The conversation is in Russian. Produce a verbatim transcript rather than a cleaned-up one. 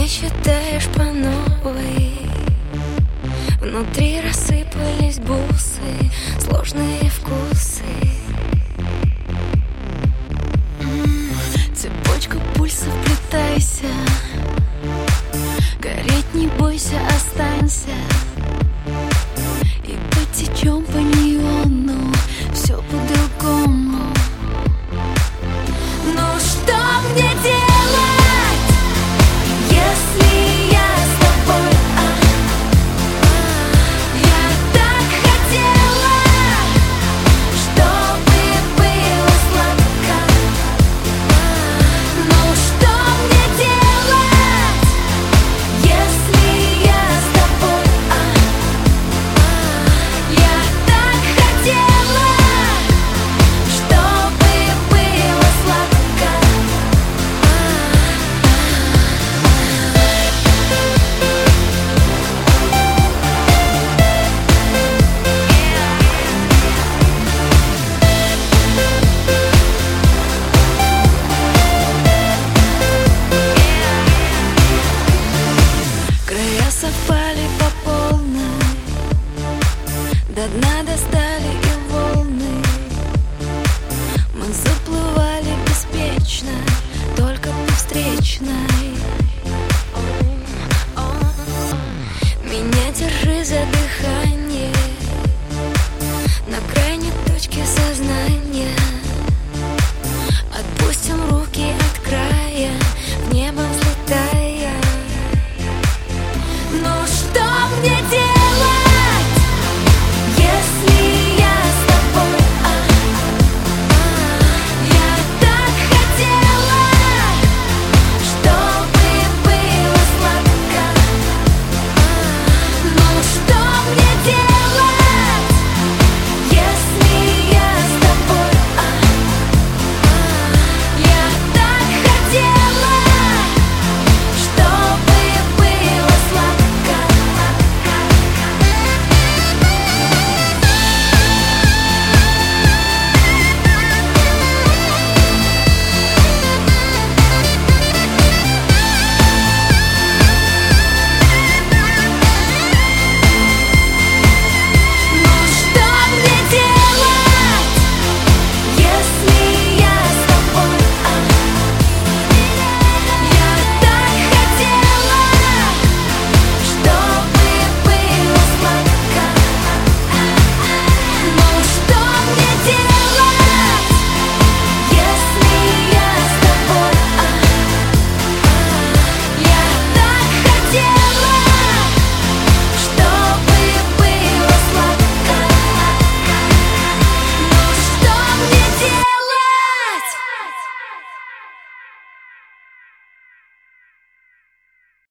читаешь по новой. Внутри рассыпались бусы, сложные вкусы. М-м, цепочка пульса, вплетайся. Гореть не бойся, останься. И потечем по неону, все по-другому. Ну что мне делать, если я с тобой? А, я так хотела, чтобы было сладко. Ну что мне делать, если я с тобой? А, я так хотела, чтобы было сладко. Края совпали по полной, до дна достали и волны. Мы заплывали беспечно, только по встречной. Меня держи за дыхание, на крайней точке